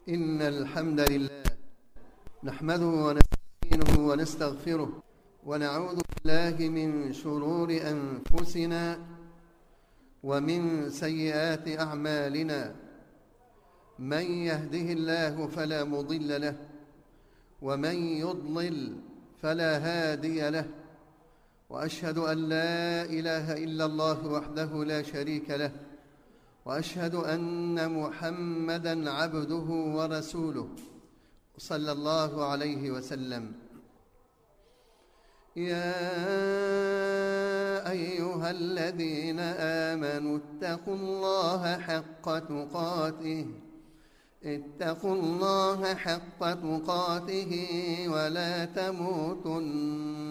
إن الحمد لله نحمده ونستعينه ونستغفره ونعوذ بالله من شرور أنفسنا ومن سيئات أعمالنا. من يهده الله فلا مضل له ومن يضلل فلا هادي له، وأشهد أن لا إله إلا الله وحده لا شريك له، وأشهد أن محمدًا عبده ورسوله صلى الله عليه وسلم. يا أيها الذين آمنوا اتقوا الله حق تقاته ولا تموتن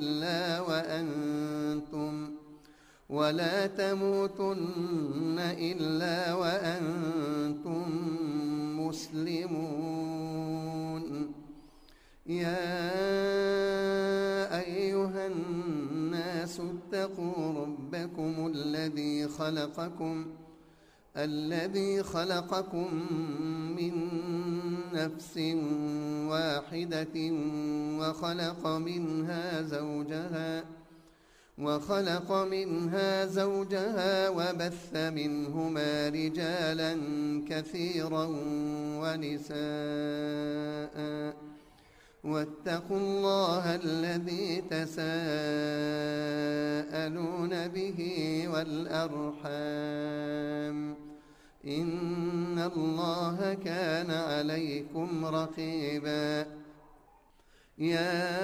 إلا وأنتم مسلمون. يا أيها الناس اتقوا ربكم الذي خلقكم من نفس واحدة وخلق منها زوجها وبث منهما رجالا كثيرا ونساء، واتقوا الله الذي تساءلون به والأرحام، إن الله كان عليكم رقيبا. يا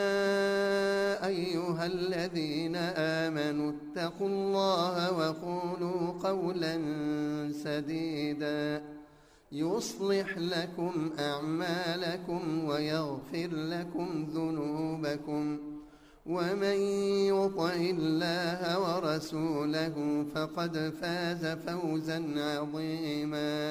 أيها الذين آمنوا اتقوا الله وقولوا قولا سديدا يصلح لكم أعمالكم ويغفر لكم ذنوبكم، ومن يطع الله ورسوله فقد فاز فوزا عظيما.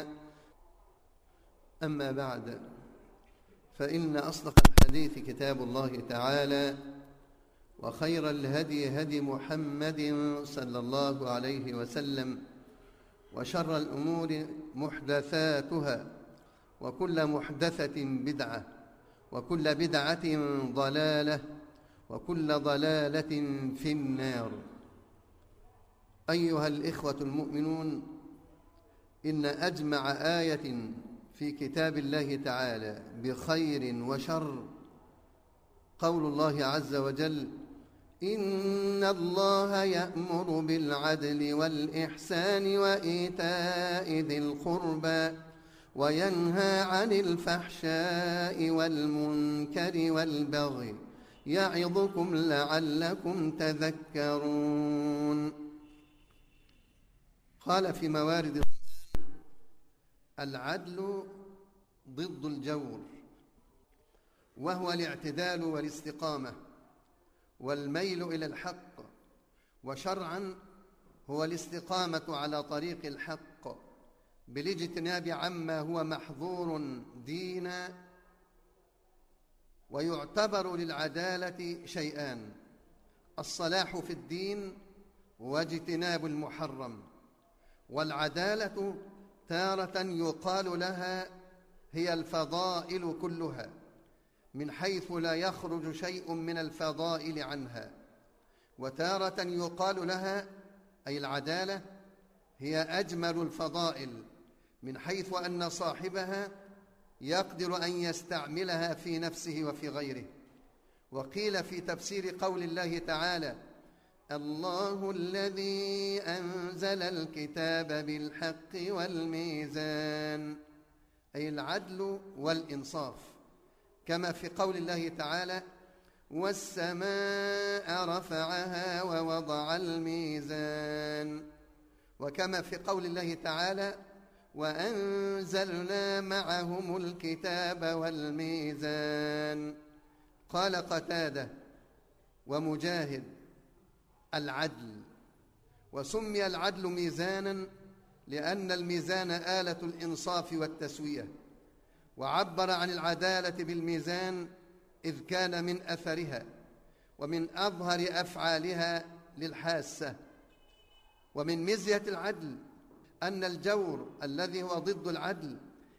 أما بعد، فإن أصدق الحديث كتاب الله تعالى، وخير الهدي هدي محمد صلى الله عليه وسلم، وشر الأمور محدثاتها، وكل محدثة بدعة، وكل بدعة ضلالة، وكل ضلالة في النار. أيها الإخوة المؤمنون، إن أجمع آية في كتاب الله تعالى بخير وشر قول الله عز وجل: إن الله يأمر بالعدل والإحسان وإيتاء ذي القربى وينهى عن الفحشاء والمنكر والبغي يعظكم لعلكم تذكرون. قال في موارد العدل ضد الجور، وهو الاعتدال والاستقامة والميل إلى الحق، وشرعا هو الاستقامة على طريق الحق بالاجتناب عما هو محظور دينا. ويعتبر للعدالة شيئان: الصلاح في الدين واجتناب المحرم. والعدالة تارة يقال لها هي الفضائل كلها، من حيث لا يخرج شيء من الفضائل عنها، وتارة يقال لها أي العدالة هي أجمل الفضائل، من حيث أن صاحبها يقدر أن يستعملها في نفسه وفي غيره. وقيل في تفسير قول الله تعالى: الله الذي أنزل الكتاب بالحق والميزان، أي العدل والإنصاف، كما في قول الله تعالى: والسماء رفعها ووضع الميزان، وكما في قول الله تعالى: وأنزلنا معهم الكتاب والميزان. قال قتادة ومجاهد: العدل. وسمي العدل ميزانا لأن الميزان آلة الإنصاف والتسوية، وعبر عن العدالة بالميزان إذ كان من أثرها ومن أظهر أفعالها للحاسة. ومن مزية العدل أن الجور الذي هو ضد العدل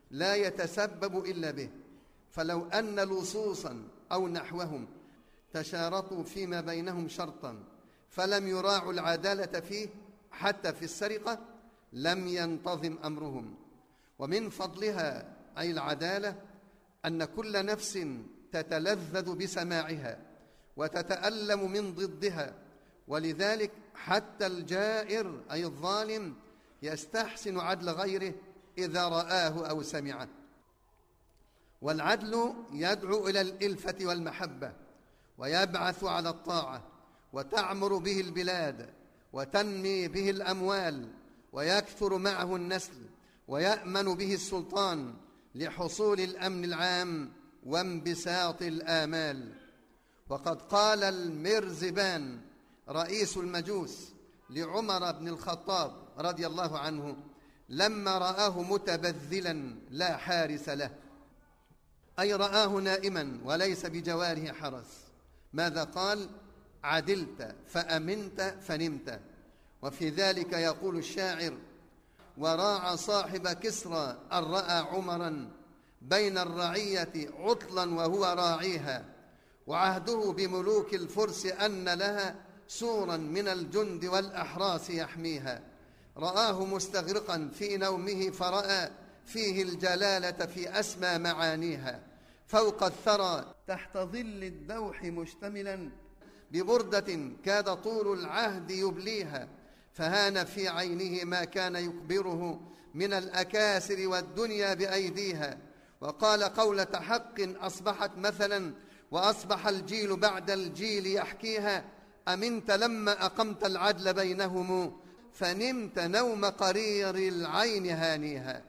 لا يتسبب إلا به. فلو أن لصوصا أو نحوهم تشارطوا فيما بينهم شرطا فلم يراعوا العدالة فيه حتى في السرقة لم ينتظم أمرهم. ومن فضلها أي العدالة أن كل نفس تتلذذ بسماعها وتتألم من ضدها، ولذلك حتى الجائر أي الظالم يستحسن عدل غيره إذا رآه أو سمعه. والعدل يدعو إلى الإلفة والمحبة، ويبعث على الطاعة، وتعمر به البلاد، وتنمي به الأموال، ويكثر معه النسل، ويأمن به السلطان لحصول الأمن العام وانبساط الآمال. وقد قال المرزبان رئيس المجوس لعمر بن الخطاب رضي الله عنه لما رآه متبذلا لا حارس له، أي رآه نائما وليس بجواره حرس، ماذا قال؟ عدلت فأمنت فنمت. وفي ذلك يقول الشاعر: وراعى صاحب كسرى أن رأى عمرا بين الرعية عطلا وهو راعيها، وعهده بملوك الفرس أن لها سورا من الجند والأحراس يحميها. رآه مستغرقا في نومه فرأى فيه الجلالة في أسمى معانيها، فوق الثرى تحت ظل الدوح مشتملا ببردة كاد طول العهد يبليها، فهان في عينه ما كان يكبره من الأكاسر والدنيا بأيديها. وقال قولة حق أصبحت مثلا وأصبح الجيل بعد الجيل يحكيها: أمنت لما أقمت العدل بينهم فنمت نوم قرير العين هانيها.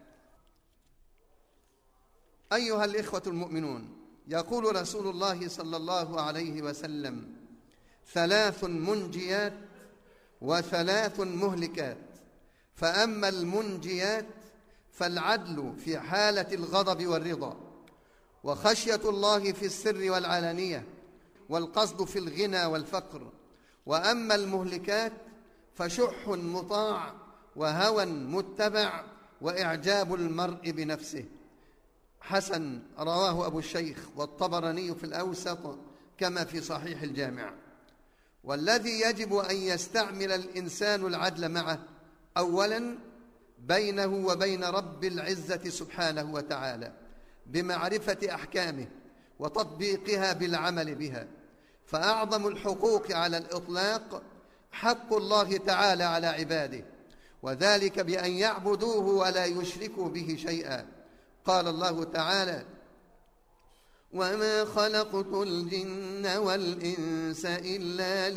أيها الإخوة المؤمنون، يقول رسول الله صلى الله عليه وسلم: 3 منجيات و3 مهلكات. فأما المنجيات فالعدل في حالة الغضب والرضا، وخشية الله في السر والعلانية، والقصد في الغنى والفقر. وأما المهلكات فشح مطاع وهوى متبع وإعجاب المرء بنفسه. حسن، رواه أبو الشيخ والطبراني في الأوسط كما في صحيح الجامع. والذي يجب أن يستعمل الإنسان العدل معه أولاً بينه وبين رب العزة سبحانه وتعالى بمعرفة أحكامه وتطبيقها بالعمل بها. فأعظم الحقوق على الإطلاق حق الله تعالى على عباده، وذلك بأن يعبدوه ولا يشركوا به شيئا. قال الله تعالى: وما خلقت الجن والإنس إلا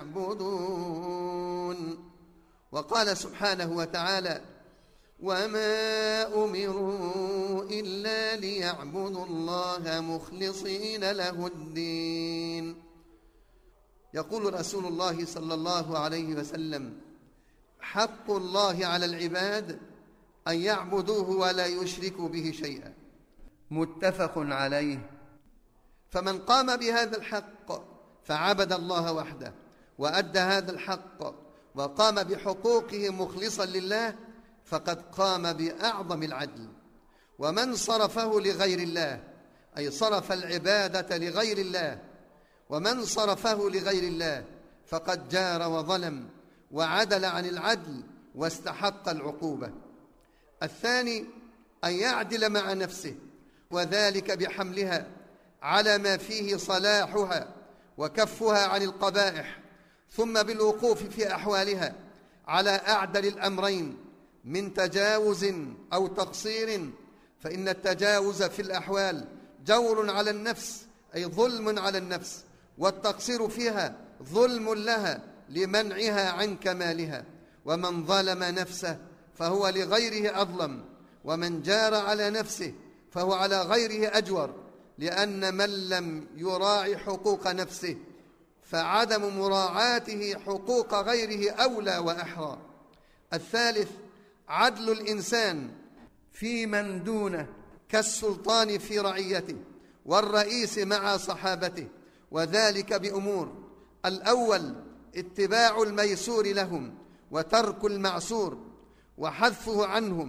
ليعبدون. وقال سبحانه وتعالى: وما أمروا إلا ليعبدوا الله مخلصين له الدين. يقول رسول الله صلى الله عليه وسلم: حق الله على العباد أن يعبدوه ولا يشركوا به شيئا. متفق عليه. فمن قام بهذا الحق فعبد الله وحده وأدى هذا الحق وقام بحقوقه مخلصا لله فقد قام بأعظم العدل. ومن صرفه لغير الله، أي صرف العبادة لغير الله، ومن صرفه لغير الله فقد جار وظلم وعدل عن العدل واستحق العقوبة. الثاني أن يعدل مع نفسه، وذلك بحملها على ما فيه صلاحها وكفها عن القبائح، ثم بالوقوف في أحوالها على أعدل الأمرين من تجاوز أو تقصير. فإن التجاوز في الأحوال جور على النفس، أي ظلم على النفس، والتقصير فيها ظلم لها لمنعها عن كمالها. ومن ظلم نفسه فهو لغيره أظلم، ومن جار على نفسه فهو على غيره أجور، لأن من لم يراعي حقوق نفسه فعدم مراعاته حقوق غيره أولى وأحرى. الثالث عدل الإنسان في من دونه كالسلطان في رعيته والرئيس مع صحابته، وذلك بأمور: الأول اتباع الميسور لهم وترك المعسور وحذفه عنهم،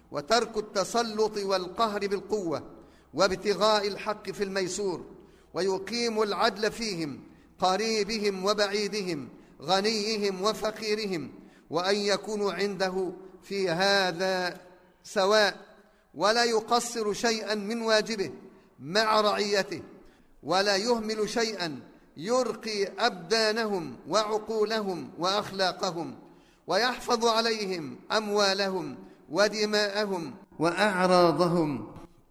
وترك التسلط والقهر بالقوة، وابتغاء الحق في الميسور، ويقيم العدل فيهم، قريبهم وبعيدهم، غنيهم وفقيرهم، وأن يكونوا عنده في هذا سواء، ولا يقصر شيئا من واجبه مع رعيته، ولا يهمل شيئا يرقي أبدانهم وعقولهم وأخلاقهم، ويحفظ عليهم أموالهم ودماءهم وأعراضهم،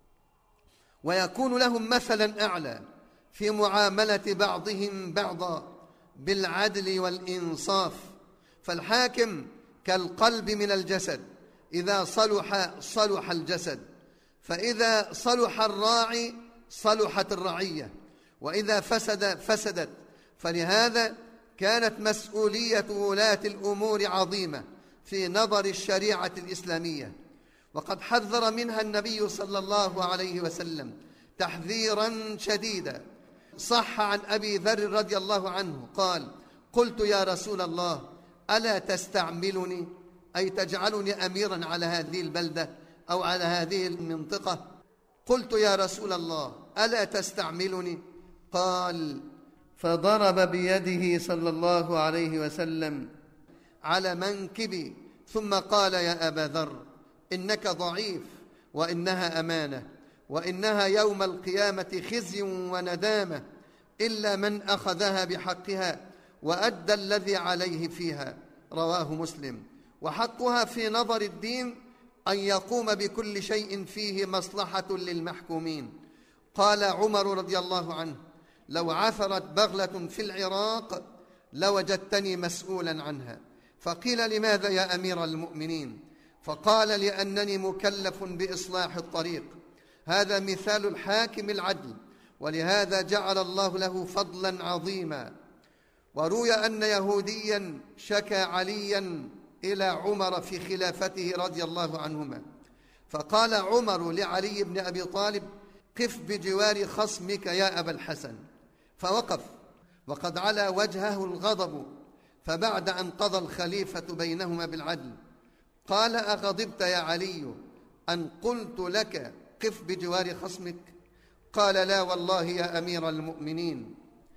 ويكون لهم مثلا أعلى في معاملة بعضهم بعضا بالعدل والإنصاف. فالحاكم كالقلب من الجسد، إذا صلح الجسد، فإذا صلح الراعي صلحت الرعية، وإذا فسدت. فلهذا كانت مسؤولية ولاة الأمور عظيمة في نظر الشريعة الإسلامية، وقد حذر منها النبي صلى الله عليه وسلم تحذيرا شديدا. صح عن أبي ذر رضي الله عنه قال: قلت يا رسول الله ألا تستعملني، أي تجعلني أميرا على هذه البلدة أو على هذه المنطقة؟ قلت يا رسول الله ألا تستعملني؟ قال: فضرب بيده صلى الله عليه وسلم على منكبي، ثم قال: يا أبا ذر إنك ضعيف، وإنها أمانة، وإنها يوم القيامة خزي وندامة، إلا من أخذها بحقها وأدى الذي عليه فيها. رواه مسلم. وحقها في نظر الدين أن يقوم بكل شيء فيه مصلحة للمحكومين. قال عمر رضي الله عنه: لو عثرت بغلة في العراق لوجدتني مسؤولا عنها. فقيل: لماذا يا أمير المؤمنين؟ فقال: لأنني مكلف بإصلاح الطريق. هذا مثال الحاكم العدل، ولهذا جعل الله له فضلا عظيما. وروي أن يهوديا شكى عليا إلى عمر في خلافته رضي الله عنهما، فقال عمر لعلي بن أبي طالب: قف بجوار خصمك يا أبا الحسن. فوقف وقد علا وجهه الغضب، فبعد أن قضى الخليفة بينهما بالعدل قال: أغضبت يا علي أن قلت لك قف بجوار خصمك؟ قال: لا والله يا أمير المؤمنين،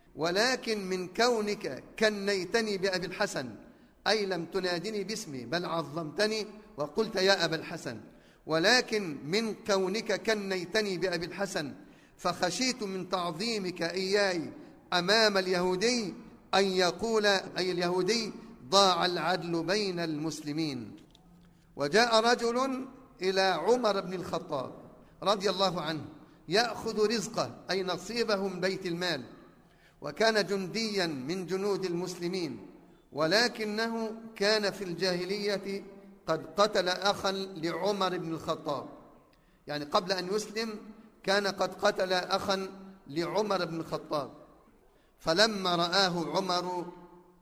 ولكن من كونك كنيتني بأبي الحسن، أي لم تنادني باسمي بل عظمتني وقلت يا أبا الحسن، ولكن من كونك كنيتني بأبي الحسن فخشيت من تعظيمك إياي أمام اليهودي أن يقول أي اليهودي: ضاع العدل بين المسلمين. وجاء رجل إلى عمر بن الخطاب رضي الله عنه يأخذ رزقه، أي نصيبه من بيت المال، وكان جنديا من جنود المسلمين، ولكنه كان في الجاهلية قد قتل أخا لعمر بن الخطاب، يعني قبل أن يسلم كان قد قتل أخا لعمر بن الخطاب. فلما رآه عمر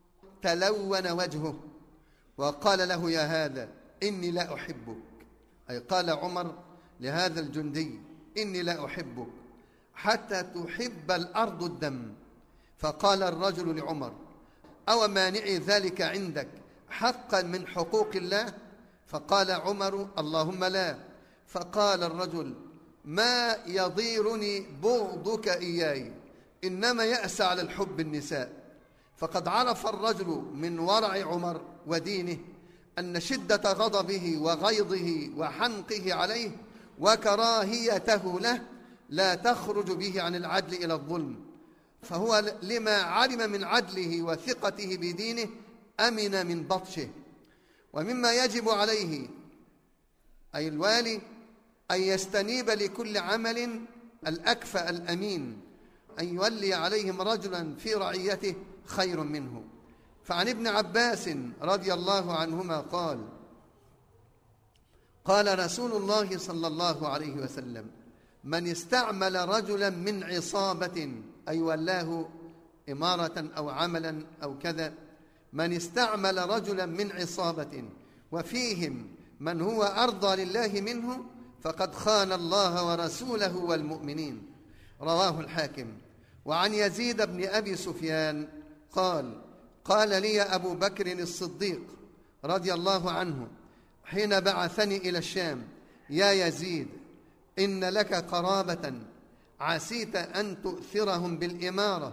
تلون وجهه وقال له: يا هذا إني لا أحبك، أي قال عمر لهذا الجندي: إني لا أحبك حتى تحب الأرض الدم. فقال الرجل لعمر: أو مانعي ذلك عندك حقا من حقوق الله؟ فقال عمر: اللهم لا. فقال الرجل: ما يضيرني بغضك إياي، إنما يأسى على الحب النساء. فقد عرف الرجل من ورع عمر ودينه أن شدة غضبه وغيظه وحنقه عليه وكراهيته له لا تخرج به عن العدل إلى الظلم، فهو لما علم من عدله وثقته بدينه أمن من بطشه. ومما يجب عليه أي الوالي أن يستنيب لكل عمل الأكفأ الأمين، أن يولي عليهم رجلا في رعيته خير منه. فعن ابن عباس رضي الله عنهما قال: قال رسول الله صلى الله عليه وسلم: من استعمل رجلا من عصابة، أي ولاه إمارة أو عملا أو كذا، من استعمل رجلا من عصابة وفيهم من هو أرضى لله منه فقد خان الله ورسوله والمؤمنين. رواه الحاكم. وعن يزيد بن أبي سفيان قال: قال لي أبو بكر الصديق رضي الله عنه حين بعثني إلى الشام: يا يزيد إن لك قرابة عسيت أن تؤثرهم بالإمارة،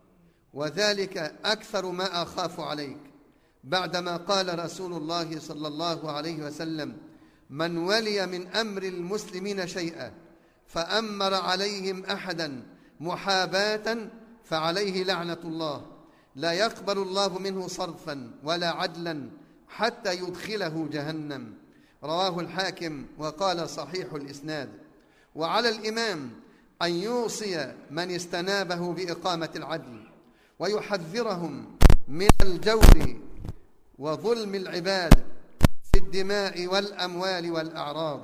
وذلك أكثر ما أخاف عليك، بعدما قال رسول الله صلى الله عليه وسلم: من ولي من أمر المسلمين شيئا فأمر عليهم أحدا محاباة فعليه لعنة الله، لا يقبل الله منه صرفا ولا عدلا حتى يدخله جهنم. رواه الحاكم وقال صحيح الإسناد. وعلى الإمام أن يوصي من استنابه بإقامة العدل، ويحذرهم من الجور وظلم العباد في الدماء والأموال والأعراض،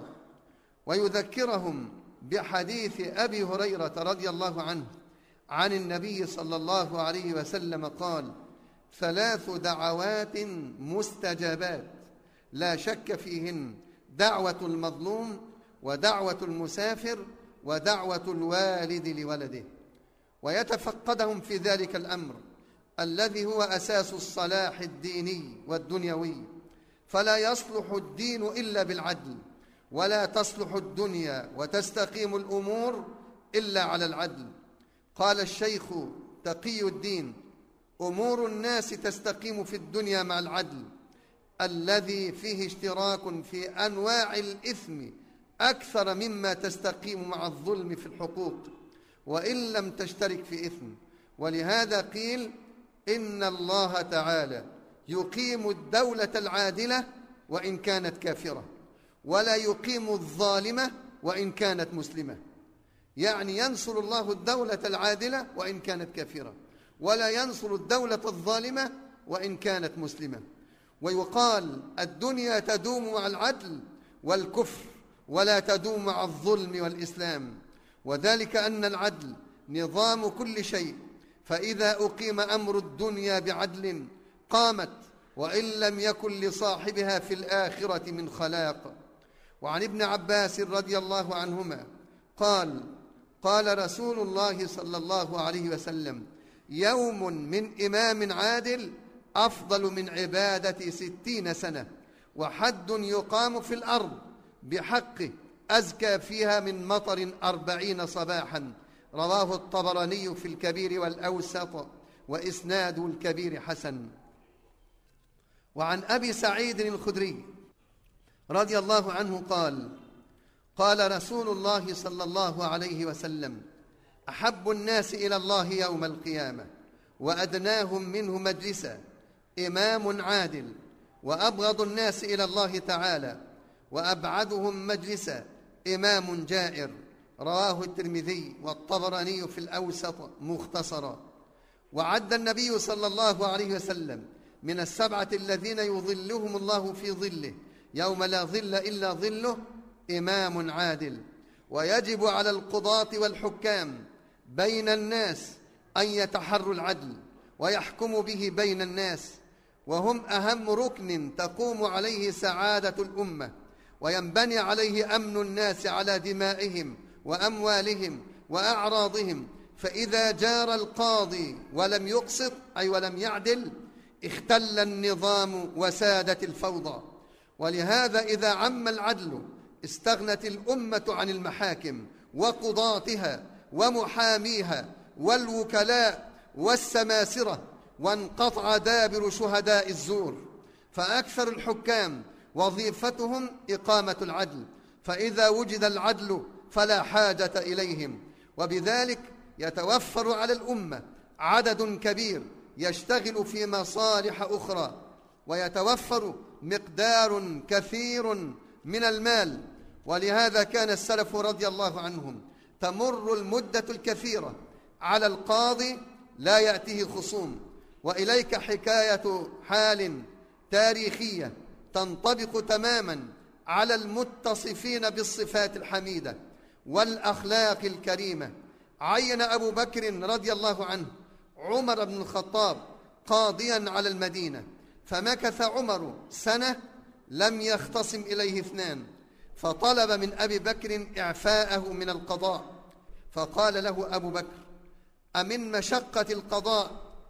ويذكرهم بحديث أبي هريرة رضي الله عنه عن النبي صلى الله عليه وسلم قال: 3 دعوات مستجابات لا شك فيهن: دعوة المظلوم، ودعوة المسافر، ودعوة الوالد لولده. ويتفقدهم في ذلك الأمر الذي هو أساس الصلاح الديني والدنيوي، فلا يصلح الدين إلا بالعدل، ولا تصلح الدنيا وتستقيم الأمور إلا على العدل. قال الشيخ تقي الدين: أمور الناس تستقيم في الدنيا مع العدل الذي فيه اشتراك في أنواع الإثم أكثر مما تستقيم مع الظلم في الحقوق، وإن لم تشترك في إثم. ولهذا قيل: إن الله تعالى يقيم الدولة العادلة وإن كانت كافرة، ولا يقيم الظالمة وإن كانت مسلمة. يعني ينصر الله الدولة العادلة وإن كانت كافرة، ولا ينصر الدولة الظالمة وإن كانت مسلمة. ويقال: الدنيا تدوم مع العدل والكفر، ولا تدوم مع الظلم والإسلام، وذلك أن العدل نظام كل شيء، فإذا أقيم أمر الدنيا بعدل قامت، وإن لم يكن لصاحبها في الآخرة من خلاق. وعن ابن عباس رضي الله عنهما قال: قال رسول الله صلى الله عليه وسلم: يوم من إمام عادل أفضل من عبادة 60 سنة، وحد يقام في الأرض بحقه أزكى فيها من مطر 40 صباحا. رواه الطبراني في الكبير والأوسط، وإسناد الكبير حسن. وعن أبي سعيد الخدري رضي الله عنه قال: قال رسول الله صلى الله عليه وسلم: أحب الناس إلى الله يوم القيامة وأدناهم منه مجلسا إمام عادل، وأبغض الناس إلى الله تعالى وأبعدهم مجلسا إمام جائر. رواه الترمذي والطبراني في الأوسط مختصرا. وعد النبي صلى الله عليه وسلم من 7 الذين يظلهم الله في ظله يوم لا ظل إلا ظله إمام عادل. ويجب على القضاة والحكام بين الناس أن يتحروا العدل ويحكموا به بين الناس، وهم أهم ركن تقوم عليه سعادة الأمة، وينبني عليه أمن الناس على دمائهم وأموالهم وأعراضهم. فإذا جار القاضي ولم يقسط أي ولم يعدل اختل النظام وسادت الفوضى. ولهذا إذا عم العدل استغنت الأمة عن المحاكم وقضاتها ومحاميها والوكلاء والسماسرة، وانقطع دابر شهداء الزور. فأكثر الحكام وظيفتهم إقامة العدل، فإذا وجد العدل فلا حاجة إليهم، وبذلك يتوفر على الأمة عدد كبير يشتغل في مصالح أخرى، ويتوفر مقدار كثير من المال. ولهذا كان السلف رضي الله عنهم تمر المدة الكثيرة على القاضي لا يأتيه خصوم. وإليك حكاية حال تاريخية تنطبق تماما على المتصفين بالصفات الحميدة والأخلاق الكريمة. عين أبو بكر رضي الله عنه عمر بن الخطاب قاضيا على المدينة، فمكث عمر سنة لم يختصم إليه 2، فطلب من أبي بكر إعفاءه من القضاء، فقال له أبو بكر: أمن مشقة القضاء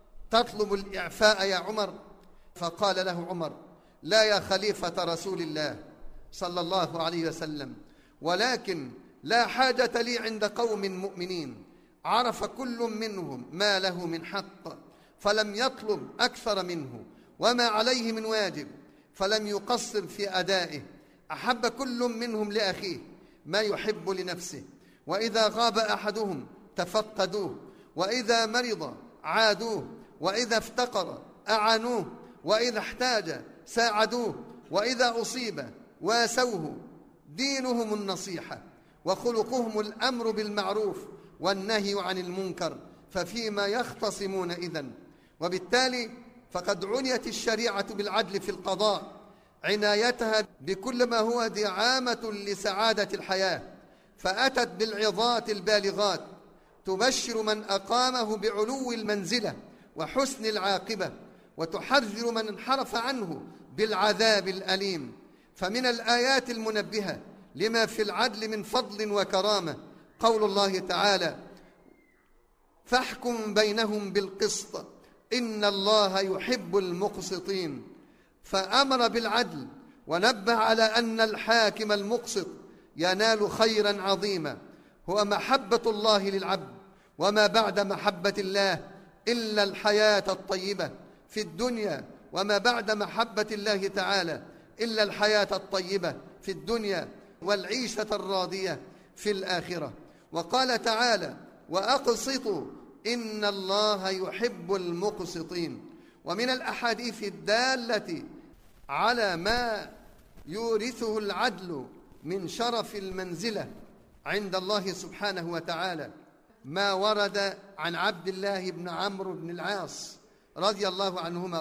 تطلب الإعفاء يا عمر؟ فقال له عمر: لا يا خليفة رسول الله صلى الله عليه وسلم، ولكن لا حاجة لي عند قوم مؤمنين عرف كل منهم ما له من حق فلم يطلب أكثر منه، وما عليه من واجب فلم يقصر في أدائه. أحب كل منهم لأخيه ما يحب لنفسه، وإذا غاب أحدهم تفقدوه، وإذا مرض عادوه، وإذا افتقر أعانوه، وإذا احتاج ساعدوه، وإذا أصيب واسوه. دينهم النصيحة، وخلقهم الأمر بالمعروف والنهي عن المنكر، ففيما يختصمون إذن؟ وبالتالي فقد عنيت الشريعة بالعدل في القضاء عنايتها بكل ما هو دعامة لسعادة الحياة، فأتت بالعظات البالغات تبشر من أقامه بعلو المنزلة وحسن العاقبة، وتحذر من انحرف عنه بالعذاب الأليم. فمن الآيات المنبهة لما في العدل من فضل وكرامة قول الله تعالى: فاحكم بينهم بالقسط إن الله يحب المقسطين. فأمر بالعدل ونبه على أن الحاكم المقسط ينال خيرا عظيما هو محبة الله للعبد، وما بعد محبة الله إلا الحياة الطيبة في الدنيا، وما بعد محبة الله تعالى إلا الحياة الطيبة في الدنيا والعيشة الراضية في الآخرة. وقال تعالى: وأقسطوا إن الله يحب المقسطين. ومن الأحاديث الدالة على ما يورثه العدل من شرف المنزلة عند الله سبحانه وتعالى ما ورد عن عبد الله بن عمرو بن العاص رضي الله عنهما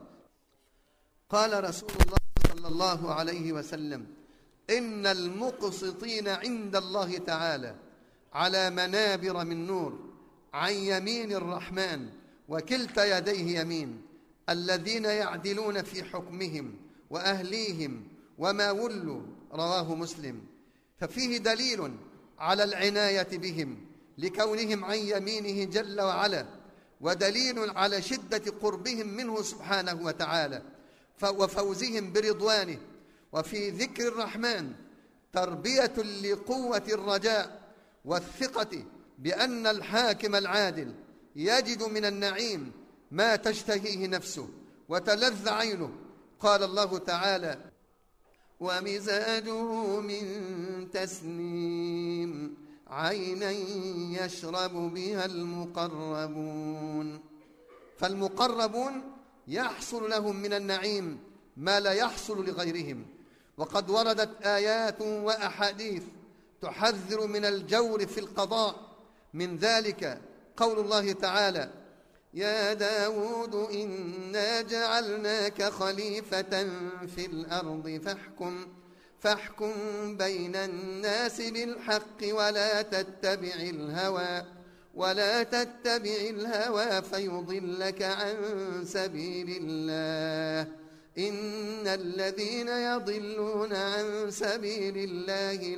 قال رسول الله صلى الله عليه وسلم: إن المقسطين عند الله تعالى على منابر من نور عن يمين الرحمن وكلتا يديه يمين، الذين يعدلون في حكمهم وأهليهم وما ولوا. رواه مسلم. ففيه دليل على العناية بهم لكونهم عن يمينه جل وعلا، ودليل على شدة قربهم منه سبحانه وتعالى وفوزهم برضوانه. وفي ذكر الرحمن تربية لقوة الرجاء والثقة بأن الحاكم العادل يجد من النعيم ما تشتهيه نفسه وتلذ عينه. قال الله تعالى: ومزاجه من تسنيم عينا يشرب بها المقربون. فالمقربون يحصل لهم من النعيم ما لا يحصل لغيرهم. وقد وردت آيات وأحاديث تحذر من الجور في القضاء، من ذلك قول الله تعالى: يا داود إنا جعلناك خليفة في الأرض فاحكم بين الناس بالحق ولا تتبع الهوى فيضلك عن سبيل الله إن الذين يضلون عن سبيل الله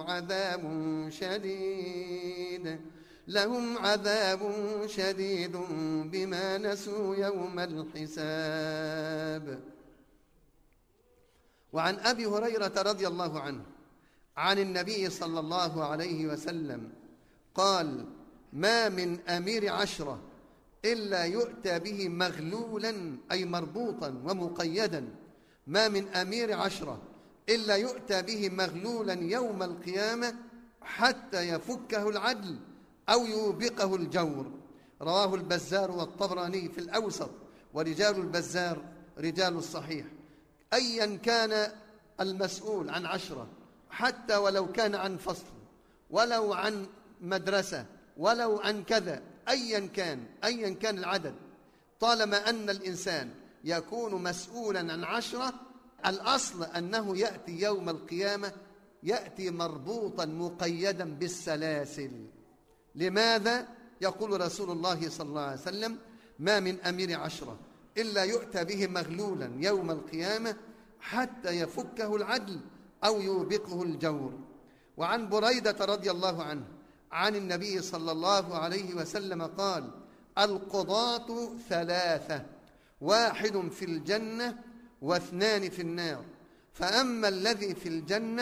لهم عذاب شديد بما نسوا يوم الحساب. وعن أبي هريرة رضي الله عنه عن النبي صلى الله عليه وسلم قال: ما من أمير 10 إلا يؤتى به مغلولا أي مربوطا ومقيدا. ما من أمير 10 إلا يؤتى به مغلولا يوم القيامة حتى يفكه العدل أو يوبقه الجور. رواه البزار والطبراني في الأوسط، ورجال البزار رجال الصحيح. أيا كان المسؤول عن 10، حتى ولو كان عن فصل، ولو عن مدرسة، ولو عن كذا، أيا كان العدد، طالما أن الإنسان يكون مسؤولا عن 10، الأصل أنه يأتي يوم القيامة يأتي مربوطا مقيدا بالسلاسل. لماذا؟ يقول رسول الله صلى الله عليه وسلم: ما من أمير 10 إلا يؤتى به مغلولا يوم القيامة حتى يفكه العدل أو يوبقه الجور. وعن بريدة رضي الله عنه عن النبي صلى الله عليه وسلم قال: القضاة 3، 1 في الجنة و2 في النار، فأما الذي في الجنة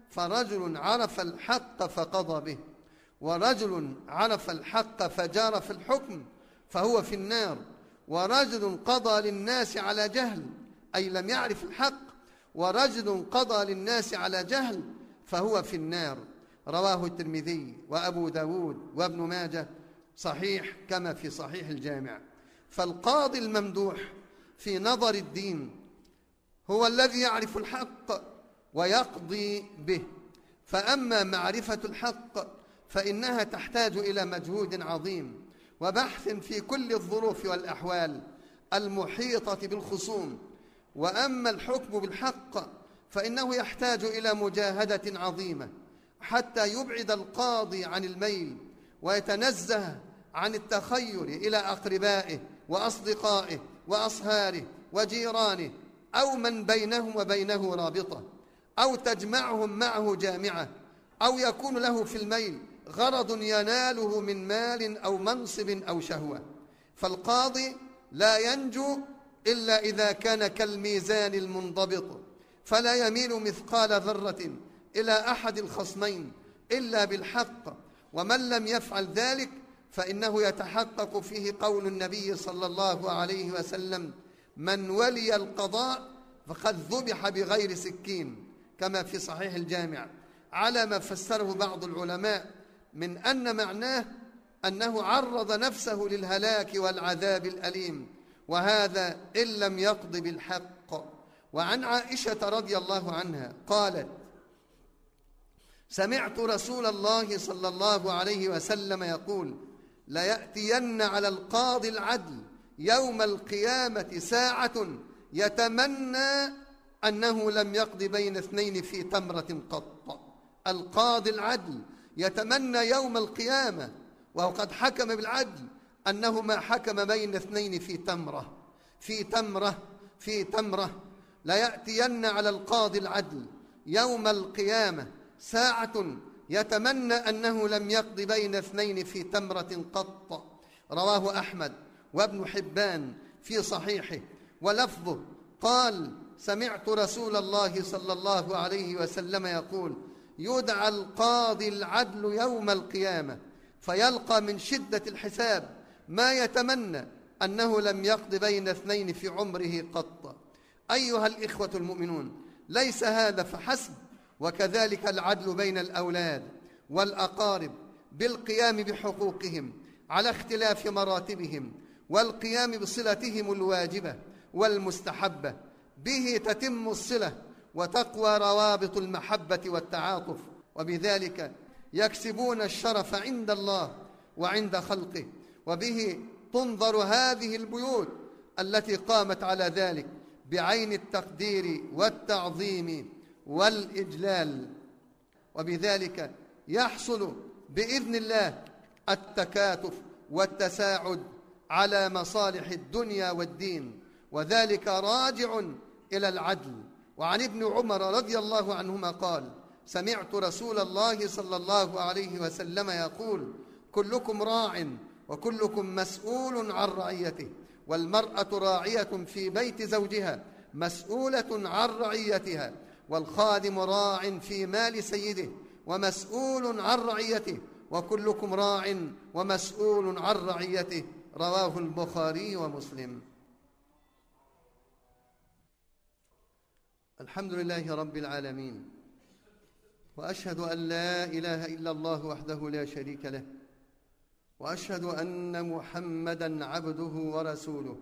فرجل عرف الحق فقضى به، ورجل عرف الحق فجار في الحكم فهو في النار، ورجل قضى للناس على جهل أي لم يعرف الحق، ورجل قضى للناس على جهل فهو في النار. رواه الترمذي وأبو داود وابن ماجه صحيح كما في صحيح الجامع. فالقاضي الممدوح في نظر الدين هو الذي يعرف الحق ويقضي به. فأما معرفة الحق فإنها تحتاج إلى مجهود عظيم وبحث في كل الظروف والأحوال المحيطة بالخصوم. وأما الحكم بالحق فإنه يحتاج إلى مجاهدة عظيمة حتى يبعد القاضي عن الميل ويتنزه عن التخير إلى أقربائه وأصدقائه وأصهاره وجيرانه أو من بينهم وبينه رابطة أو تجمعهم معه جامعة أو يكون له في الميل غرض يناله من مال أو منصب أو شهوة. فالقاضي لا ينجو إلا إذا كان كالميزان المنضبط فلا يميل مثقال ذرة إلى أحد الخصمين إلا بالحق، ومن لم يفعل ذلك فإنه يتحقق فيه قول النبي صلى الله عليه وسلم: من ولي القضاء فقد ذبح بغير سكين، كما في صحيح الجامع، على ما فسره بعض العلماء من أن معناه أنه عرض نفسه للهلاك والعذاب الأليم، وهذا إن لم يقض بالحق. وعن عائشة رضي الله عنها قالت: سمعت رسول الله صلى الله عليه وسلم يقول: ليأتين على القاضي العدل يوم القيامة ساعة يتمنى أنه لم يقض بين اثنين في تمرة قط. القاضي العدل يتمنى يوم القيامة وقد حكم بالعدل أنه ما حكم بين اثنين في تمرة. ليأتين على القاضي العدل يوم القيامة ساعة يتمنى أنه لم يقض بين اثنين في تمرة قط. رواه أحمد وابن حبان في صحيحه، ولفظه قال: سمعت رسول الله صلى الله عليه وسلم يقول: يدعى القاضي العدل يوم القيامة فيلقى من شدة الحساب ما يتمنى أنه لم يقض بين اثنين في عمره قط. أيها الإخوة المؤمنون، ليس هذا فحسب، وكذلك العدل بين الأولاد والأقارب بالقيام بحقوقهم على اختلاف مراتبهم والقيام بصلتهم الواجبة والمستحبة، به تتم الصلة وتقوى روابط المحبة والتعاطف، وبذلك يكسبون الشرف عند الله وعند خلقه، وبه تنظر هذه البيوت التي قامت على ذلك بعين التقدير والتعظيم والإجلال، وبذلك يحصل بإذن الله التكاتف والتساعد على مصالح الدنيا والدين، وذلك راجع إلى العدل. وعن ابن عمر رضي الله عنهما قال: سمعت رسول الله صلى الله عليه وسلم يقول: كلكم راع وكلكم مسؤول عن رعيته، والمرأة راعية في بيت زوجها مسؤولة عن رعيتها، والخادم راع في مال سيده ومسؤول عن رعيته، وكلكم راع ومسؤول عن رعيته. رواه البخاري ومسلم. الحمد لله رب العالمين، وأشهد أن لا إله إلا الله وحده لا شريك له، وأشهد أن محمدًا عبده ورسوله.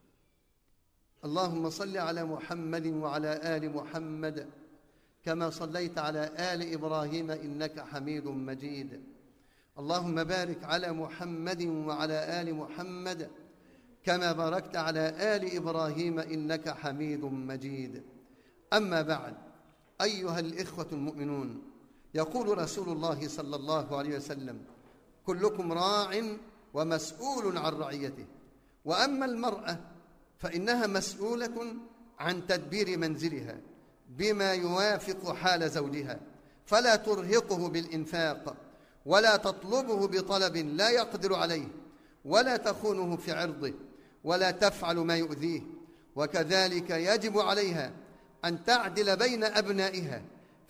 اللهم صل على محمد وعلى آل محمد كما صليت على آل إبراهيم إنك حميد مجيد. اللهم بارك على محمد وعلى آل محمد كما باركت على آل إبراهيم إنك حميد مجيد. أما بعد، أيها الإخوة المؤمنون، يقول رسول الله صلى الله عليه وسلم: كلكم راع ومسؤول عن رعيته. وأما المرأة فإنها مسؤولة عن تدبير منزلها بما يوافق حال زوجها، فلا ترهقه بالإنفاق ولا تطلبه بطلب لا يقدر عليه، ولا تخونه في عرضه، ولا تفعل ما يؤذيه. وكذلك يجب عليها أن تعدل بين أبنائها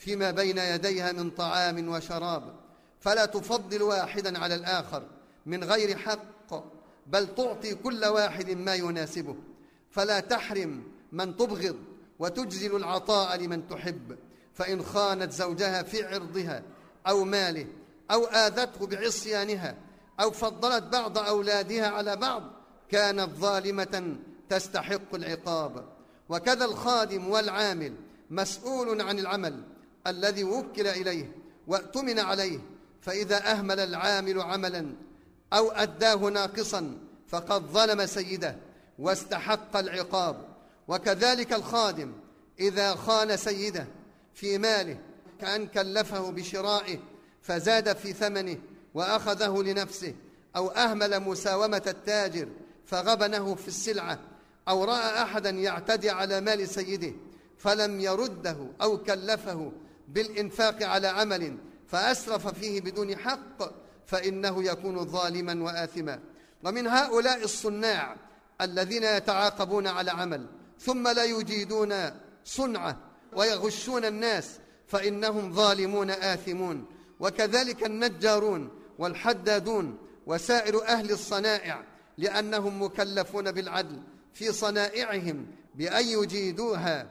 فيما بين يديها من طعام وشراب، فلا تفضل واحدا على الآخر من غير حق، بل تعطي كل واحد ما يناسبه، فلا تحرم من تبغض وتجزل العطاء لمن تحب. فإن خانت زوجها في عرضها أو ماله أو آذته بعصيانها أو فضلت بعض أولادها على بعض كانت ظالمة تستحق العقاب. وكذا الخادم والعامل مسؤول عن العمل الذي وكل إليه وأتمن عليه، فإذا أهمل العامل عملا أو أداه ناقصا فقد ظلم سيده واستحق العقاب. وكذلك الخادم إذا خان سيده في ماله، كأن كلفه بشرائه فزاد في ثمنه وأخذه لنفسه، أو أهمل مساومة التاجر فغبنه في السلعة، أو رأى أحدا يعتدي على مال سيده فلم يرده، أو كلفه بالإنفاق على عمل فأسرف فيه بدون حق، فإنه يكون ظالما وآثما. ومن هؤلاء الصناع الذين يتعاقبون على عمل ثم لا يجيدون صنعه ويغشون الناس، فإنهم ظالمون آثمون. وكذلك النجارون والحدادون وسائر أهل الصنائع، لأنهم مكلفون بالعدل في صنائعهم بأن يجيدوها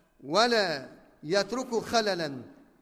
ولا يتركوا خللا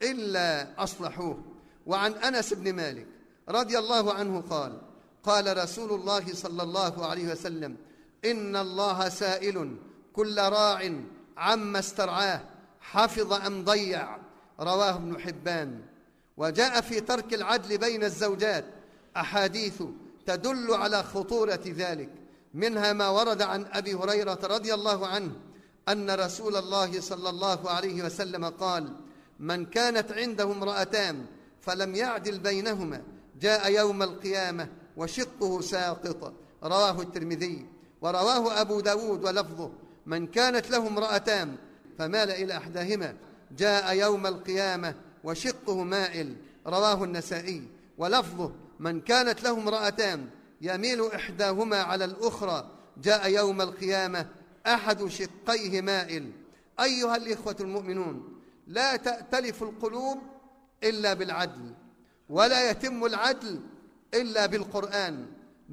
إلا أصلحوه. وعن أنس بن مالك رضي الله عنه قال: قال رسول الله صلى الله عليه وسلم: إن الله سائل كل راع عما استرعاه حفظ أم ضيع. رواه ابن حبان. وجاء في ترك العدل بين الزوجات أحاديث تدل على خطورة ذلك، منها ما ورد عن أبي هريرة رضي الله عنه أن رسول الله صلى الله عليه وسلم قال: من كانت عنده امرأتان فلم يعدل بينهما جاء يوم القيامة وشقه ساقط. رواه الترمذي. ورواه أبو داود ولفظه: من كانت له امرأتان فمال إلى أحداهما جاء يوم القيامة وشقه مائل. رواه النسائي. ولفظه: من كانت له امرأتان يميل إحداهما على الأخرى جاء يوم القيامة أحد شقيه مائل. أيها الإخوة المؤمنون، لا تأتلف القلوب إلا بالعدل، ولا يتم العدل إلا بالقرآن.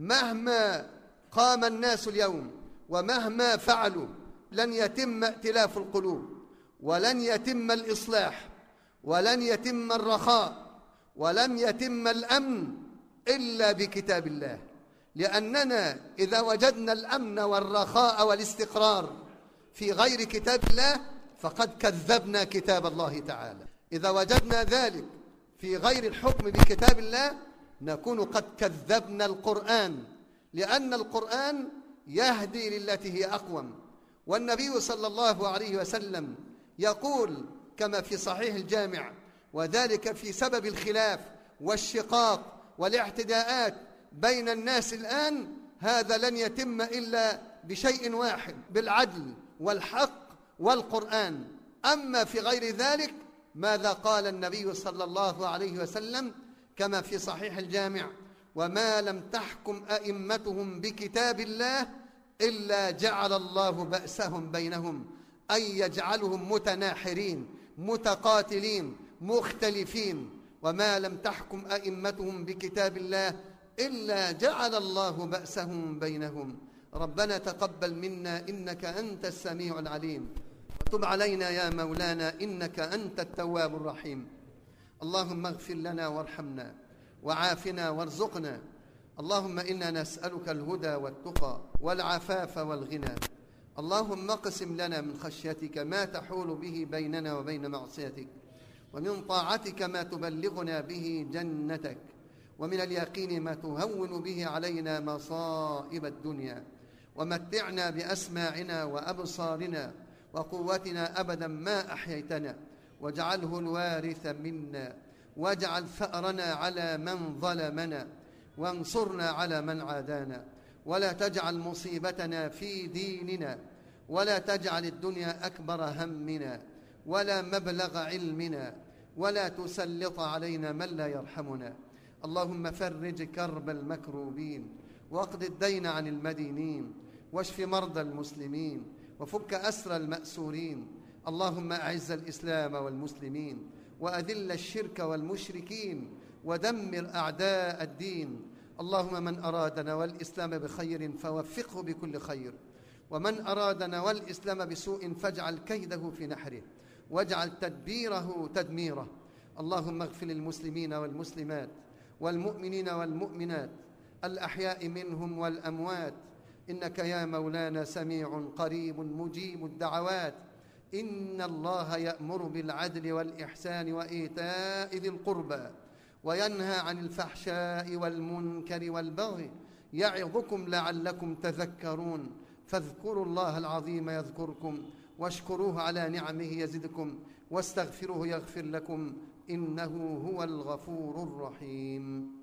مهما قام الناس اليوم ومهما فعلوا لن يتم ائتلاف القلوب، ولن يتم الإصلاح، ولن يتم الرخاء، ولن يتم الأمن إلا بكتاب الله. لأننا إذا وجدنا الأمن والرخاء والاستقرار في غير كتاب الله فقد كذبنا كتاب الله تعالى. إذا وجدنا ذلك في غير الحكم بكتاب الله نكون قد كذبنا القرآن، لأن القرآن يهدي للتي هي أقوم. والنبي صلى الله عليه وسلم يقول كما في صحيح الجامع: وذلك في سبب الخلاف والشقاق والاعتداءات بين الناس الآن، هذا لن يتم إلا بشيء واحد: بالعدل والحق والقرآن. أما في غير ذلك ماذا قال النبي صلى الله عليه وسلم كما في صحيح الجامع: وما لم تحكم أئمتهم بكتاب الله إلا جعل الله بأسهم بينهم، أي يجعلهم متناحرين متقاتلين مختلفين. وما لم تحكم أئمتهم بكتاب الله إلا جعل الله بأسهم بينهم. ربنا تقبل منا إنك أنت السميع العليم، وتب علينا يا مولانا إنك أنت التواب الرحيم. اللهم اغفر لنا وارحمنا وعافنا وارزقنا. اللهم إنا نسألك الهدى والتقى والعفاف والغنى. اللهم اقسم لنا من خشيتك ما تحول به بيننا وبين معصيتك، ومن طاعتك ما تبلغنا به جنتك، ومن اليقين ما تهون به علينا مصائب الدنيا. ومتعنا بأسماعنا وأبصارنا وقوتنا أبدا ما أحييتنا، واجعله الوارث منا، واجعل ثأرنا على من ظلمنا، وانصرنا على من عادانا، ولا تجعل مصيبتنا في ديننا، ولا تجعل الدنيا أكبر همنا ولا مبلغ علمنا، ولا تسلط علينا من لا يرحمنا. اللهم فرج كرب المكروبين، واقض الدين عن المدينين، واشف مرضى المسلمين، وفك أسر المأسورين. اللهم أعز الإسلام والمسلمين، وأذل الشرك والمشركين ودمر أعداء الدين. اللهم من أرادنا والإسلام بخير فوفقه بكل خير، ومن أرادنا والإسلام بسوء فاجعل كيده في نحره واجعل تدبيره تدميره. اللهم اغفر للمسلمين والمسلمات والمؤمنين والمؤمنات الأحياء منهم والأموات، إنك يا مولانا سميع قريب مجيب الدعوات. إن الله يأمر بالعدل والإحسان وإيتاء ذي القربى وينهى عن الفحشاء والمنكر والبغي يعظكم لعلكم تذكرون. فاذكروا الله العظيم يذكركم واشكروه على نعمه يزدكم واستغفروه يغفر لكم إنه هو الغفور الرحيم.